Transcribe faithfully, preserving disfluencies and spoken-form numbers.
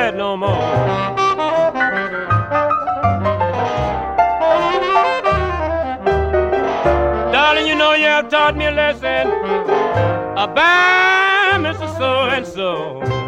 that no more. Darling, you know you have taught me a lesson about Mister So-and-so.